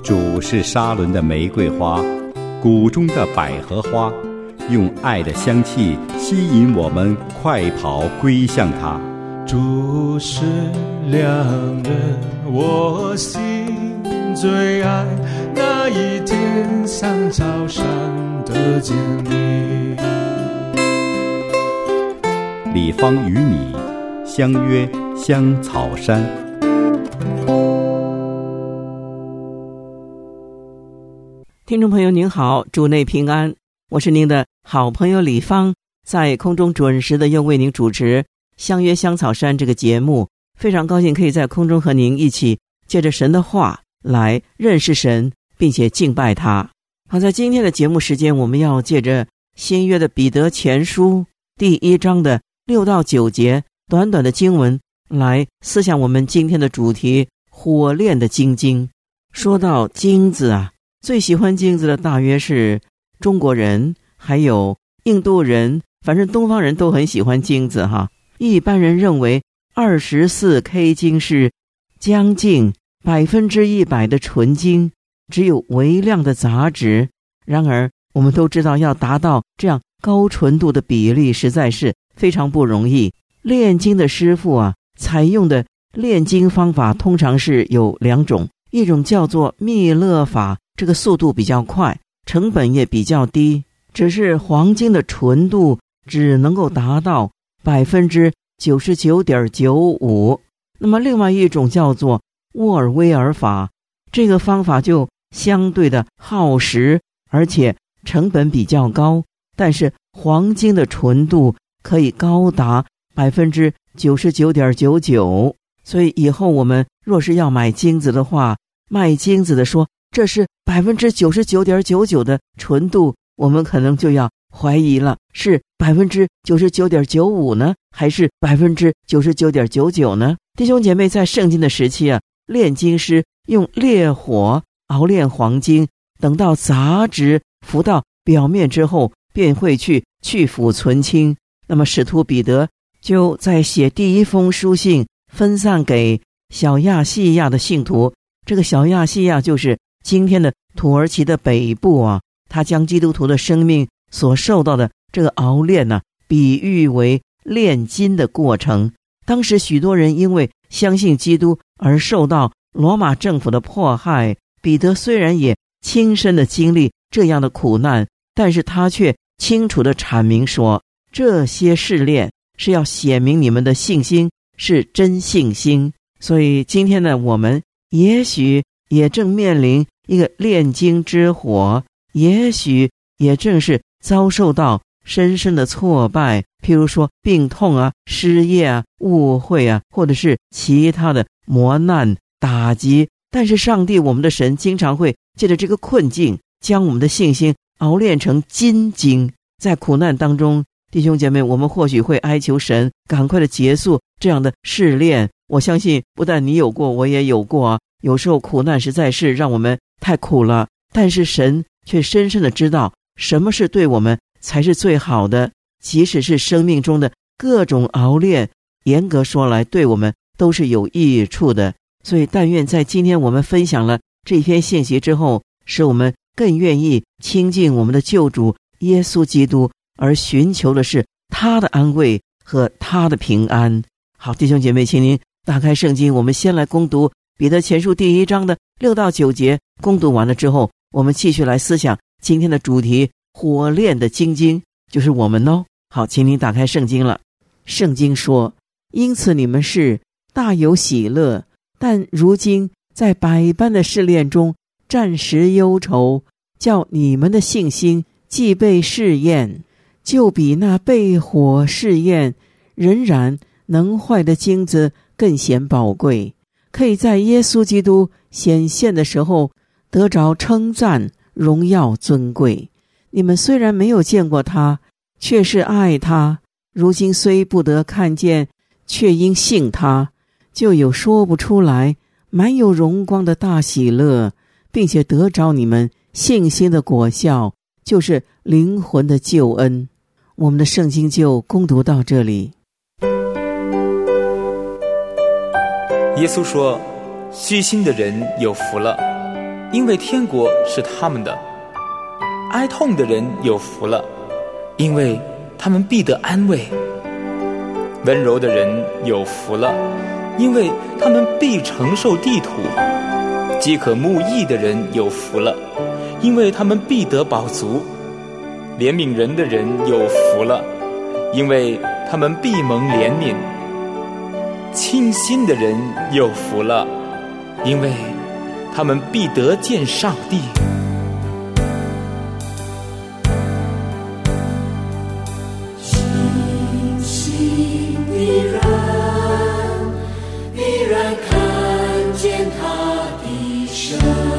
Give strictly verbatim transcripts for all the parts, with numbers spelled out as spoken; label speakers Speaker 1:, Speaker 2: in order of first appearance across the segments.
Speaker 1: 主是沙伦的玫瑰花，谷中的百合花，用爱的香气吸引我们快跑归向他。
Speaker 2: 主是良人，我心最爱，那一天像草上的坚立。
Speaker 1: 李芳与你相约香草山。
Speaker 3: 听众朋友您好，主内平安，我是您的好朋友李芳，在空中准时的又为您主持相约香草山这个节目，非常高兴可以在空中和您一起借着神的话来认识神，并且敬拜他。好，在今天的节目时间，我们要借着新约的彼得前书第一章的六到九节短短的经文来思想我们今天的主题，火炼的金晶。说到金子啊，最喜欢金子的大约是中国人，还有印度人，反正东方人都很喜欢金子哈。一般人认为 二十四K 金是将近百分之一百的纯金，只有微量的杂质。然而我们都知道，要达到这样高纯度的比例实在是非常不容易。炼金的师傅啊，采用的炼金方法通常是有两种，一种叫做密勒法，这个速度比较快，成本也比较低，只是黄金的纯度只能够达到百分之九十九点九五。那么另外一种叫做沃尔威尔法，这个方法就相对的耗时，而且成本比较高，但是黄金的纯度可以高达百分之九十九点九九。所以以后我们若是要买金子的话，卖金子的说这是百分之九十九点九九的纯度，我们可能就要怀疑了，是百分之九十九点九五呢，还是百分之九十九点九九呢？弟兄姐妹，在圣经的时期啊，炼金师用烈火熬炼黄金，等到杂质浮到表面之后，便会去去腐存清。那么使徒彼得就在写第一封书信，分散给小亚细亚的信徒。这个小亚细亚就是今天的土耳其的北部啊，他将基督徒的生命所受到的这个熬炼呢、啊，比喻为炼金的过程。当时许多人因为相信基督而受到罗马政府的迫害，彼得虽然也亲身的经历这样的苦难，但是他却清楚地阐明说，这些试炼是要显明你们的信心是真信心。所以今天呢，我们也许也正面临一个炼金之火，也许也正是遭受到深深的挫败，譬如说病痛啊、失业啊、误会啊，或者是其他的磨难打击。但是上帝我们的神经常会借着这个困境，将我们的信心熬炼成金晶。在苦难当中，弟兄姐妹，我们或许会哀求神赶快的结束这样的试炼。我相信不但你有过，我也有过啊。有时候苦难实在是让我们太苦了，但是神却深深的知道什么是对我们才是最好的。即使是生命中的各种熬炼，严格说来对我们都是有益处的。所以但愿在今天我们分享了这篇信息之后，使我们更愿意亲近我们的救主耶稣基督，而寻求的是他的安慰和他的平安。好，弟兄姐妹，请您打开圣经，我们先来攻读彼得前书第一章的六到九节。攻读完了之后，我们继续来思想今天的主题，火炼的金晶，就是我们哦。好，请您打开圣经了。圣经说，因此你们是大有喜乐，但如今在百般的试炼中暂时忧愁，叫你们的信心既被试验，就比那被火试验仍然能坏的金子更显宝贵，可以在耶稣基督显现的时候得着称赞、荣耀、尊贵。你们虽然没有见过他，却是爱他；如今虽不得看见，却因信他，就有说不出来满有荣光的大喜乐，并且得着你们信心的果效，就是灵魂的救恩。我们的圣经就攻读到这里。
Speaker 4: 耶稣说，虚心的人有福了， 因为天国是他们的；哀痛的人有福了，因为他们必得安慰；温柔的人有福了，因为他们必承受地土；饥渴慕义的人有福了，因为他们必得饱足；怜悯人的人有福了，因为他们必蒙怜悯；清心的人有福了，因为他们必得见上帝。
Speaker 5: 星星的人必然看见他的神，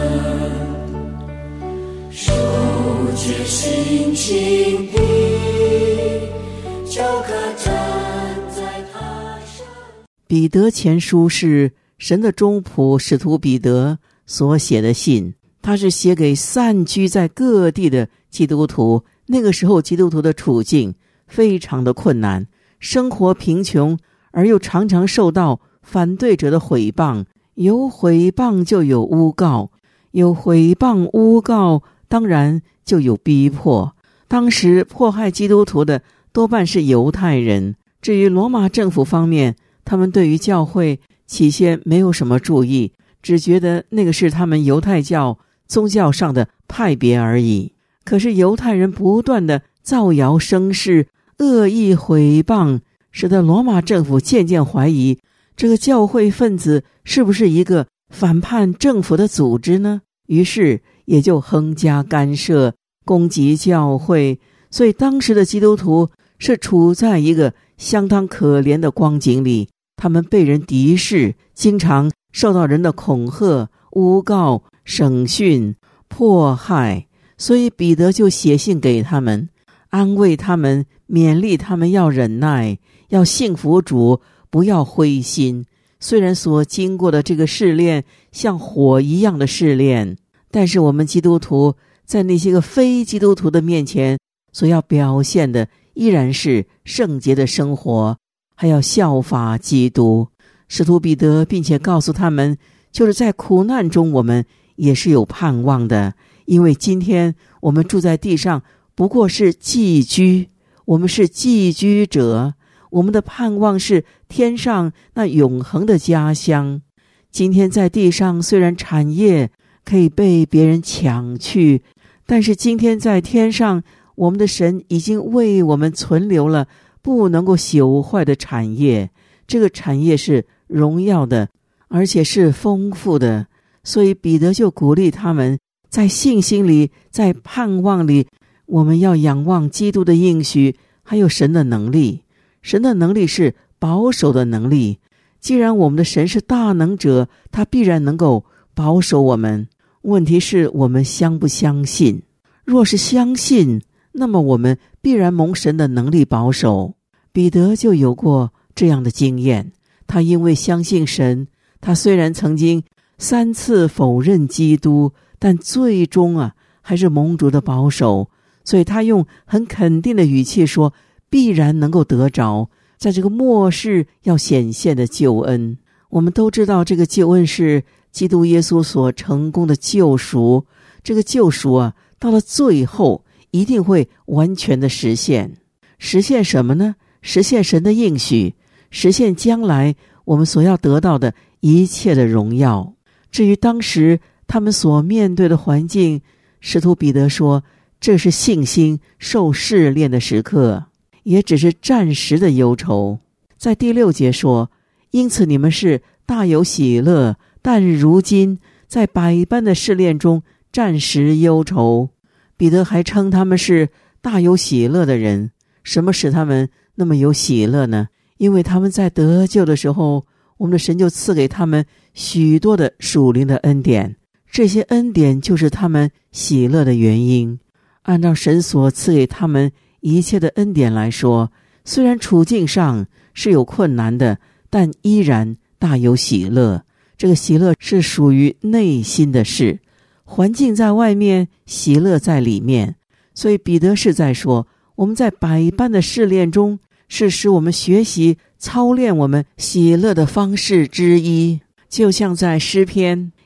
Speaker 5: 手接心情的就可站在他身。
Speaker 3: 彼得前书是神的忠仆使徒彼得所写的信，他是写给散居在各地的基督徒。那个时候基督徒的处境非常的困难，生活贫穷，而又常常受到反对者的毁谤，有毁谤就有诬告，有毁谤诬告，当然就有逼迫。当时迫害基督徒的多半是犹太人。至于罗马政府方面，他们对于教会起先没有什么注意，只觉得那个是他们犹太教宗教上的派别而已。可是犹太人不断的造谣生事，恶意毁谤，使得罗马政府渐渐怀疑这个教会分子是不是一个反叛政府的组织呢？于是也就横加干涉，攻击教会。所以当时的基督徒是处在一个相当可怜的光景里，他们被人敌视，经常受到人的恐吓、诬告、审讯、迫害。所以彼得就写信给他们，安慰他们，勉励他们要忍耐，要信服主，不要灰心。虽然所经过的这个试炼像火一样的试炼，但是我们基督徒在那些个非基督徒的面前所要表现的依然是圣洁的生活，还要效法基督。使徒彼得并且告诉他们，就是在苦难中我们也是有盼望的，因为今天我们住在地上不过是寄居，我们是寄居者，我们的盼望是天上那永恒的家乡。今天在地上虽然产业可以被别人抢去，但是今天在天上，我们的神已经为我们存留了不能够朽坏的产业，这个产业是荣耀的，而且是丰富的。所以彼得就鼓励他们，在信心里，在盼望里，我们要仰望基督的应许，还有神的能力。神的能力是保守的能力，既然我们的神是大能者，他必然能够保守我们。问题是我们相不相信？若是相信，那么我们必然蒙神的能力保守。彼得就有过这样的经验，他因为相信神，他虽然曾经三次否认基督，但最终啊还是蒙主的保守，所以他用很肯定的语气说，必然能够得着在这个末世要显现的救恩。我们都知道这个救恩是基督耶稣所成功的救赎，这个救赎啊到了最后一定会完全的实现。实现什么呢？实现神的应许，实现将来我们所要得到的一切的荣耀。至于当时他们所面对的环境，使徒彼得说，这是信心受试炼的时刻，也只是暂时的忧愁。在第六节说，因此你们是大有喜乐，但如今在百般的试炼中暂时忧愁。彼得还称他们是大有喜乐的人。什么使他们那么有喜乐呢？因为他们在得救的时候，我们的神就赐给他们许多的属灵的恩典，这些恩典就是他们喜乐的原因。按照神所赐给他们一切的恩典来说，虽然处境上是有困难的，但依然大有喜乐。这个喜乐是属于内心的事，环境在外面，喜乐在里面。所以彼得是在说，我们在百般的试炼中，是使我们学习操练我们喜乐的方式之一。就像在诗篇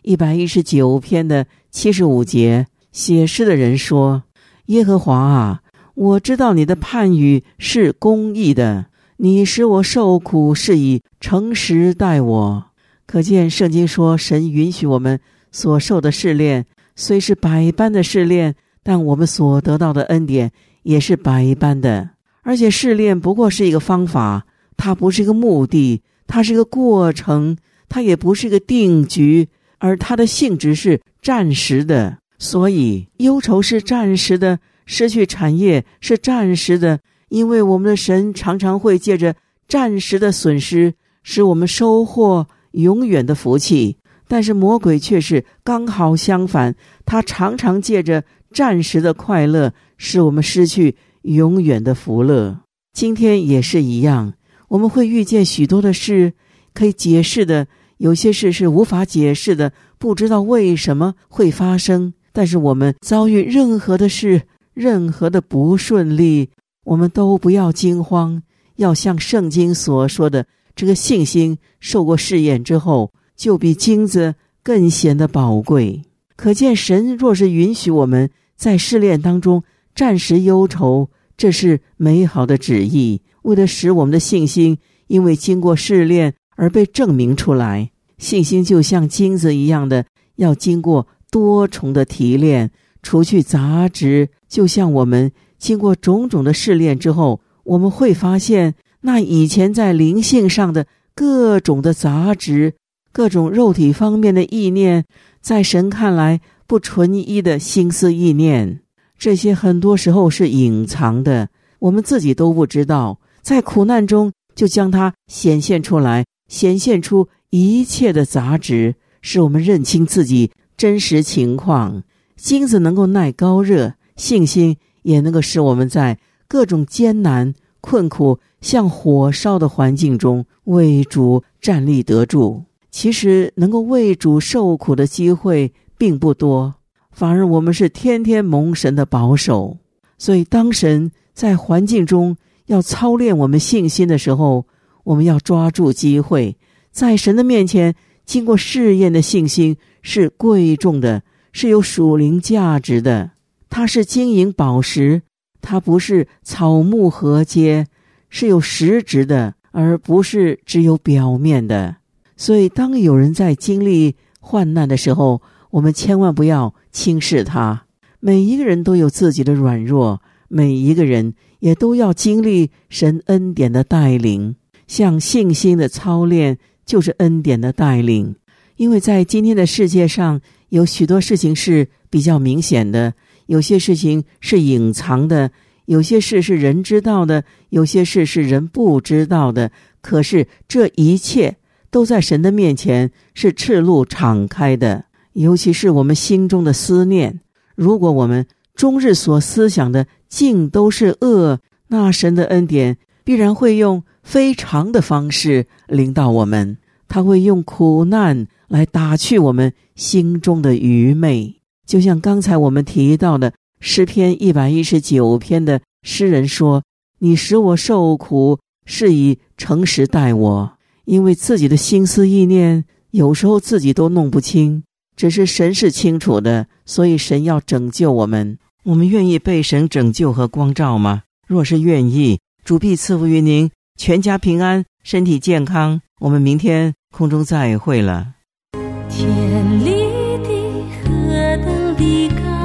Speaker 3: 一百一十九篇的七十五节，写诗的人说：耶和华啊，我知道你的判语是公义的，你使我受苦是以诚实待我。可见圣经说，神允许我们所受的试炼虽是百般的试炼，但我们所得到的恩典也是百般的。而且试炼不过是一个方法，它不是一个目的，它是一个过程，它也不是一个定局，而它的性质是暂时的。所以忧愁是暂时的，失去产业是暂时的，因为我们的神常常会借着暂时的损失使我们收获永远的福气。但是魔鬼却是刚好相反，他常常借着暂时的快乐使我们失去永远的福乐。今天也是一样，我们会遇见许多的事可以解释的，有些事是无法解释的，不知道为什么会发生。但是我们遭遇任何的事，任何的不顺利，我们都不要惊慌，要像圣经所说的，这个信心受过试验之后，就比金子更显得宝贵。可见神若是允许我们在试炼当中暂时忧愁，这是美好的旨意，为了使我们的信心因为经过试炼而被证明出来。信心就像金子一样的，要经过多重的提炼，除去杂质。就像我们经过种种的试炼之后，我们会发现那以前在灵性上的各种的杂质，各种肉体方面的意念，在神看来不纯一的心思意念，这些很多时候是隐藏的，我们自己都不知道，在苦难中就将它显现出来，显现出一切的杂质，使我们认清自己真实情况。金子能够耐高热，信心也能够使我们在各种艰难困苦像火烧的环境中为主站立得住。其实能够为主受苦的机会并不多，反而我们是天天蒙神的保守。所以当神在环境中要操练我们信心的时候，我们要抓住机会。在神的面前经过试验的信心是贵重的，是有属灵价值的，它是金银宝石，它不是草木禾秸，是有实质的，而不是只有表面的。所以当有人在经历患难的时候，我们千万不要轻视他。每一个人都有自己的软弱，每一个人也都要经历神恩典的带领。像信心的操练就是恩典的带领。因为在今天的世界上，有许多事情是比较明显的，有些事情是隐藏的，有些事是人知道的，有些事是人不知道的。可是这一切都在神的面前是赤露敞开的。尤其是我们心中的思念，如果我们终日所思想的尽都是恶，那神的恩典必然会用非常的方式临到我们，他会用苦难来打去我们心中的愚昧。就像刚才我们提到的诗篇一百一十九篇的诗人说，你使我受苦是以诚实待我。因为自己的心思意念有时候自己都弄不清，只是神是清楚的，所以神要拯救我们。我们愿意被神拯救和光照吗？若是愿意，主必赐福于您，全家平安，身体健康。我们明天空中再会了。
Speaker 5: 天里的何等的高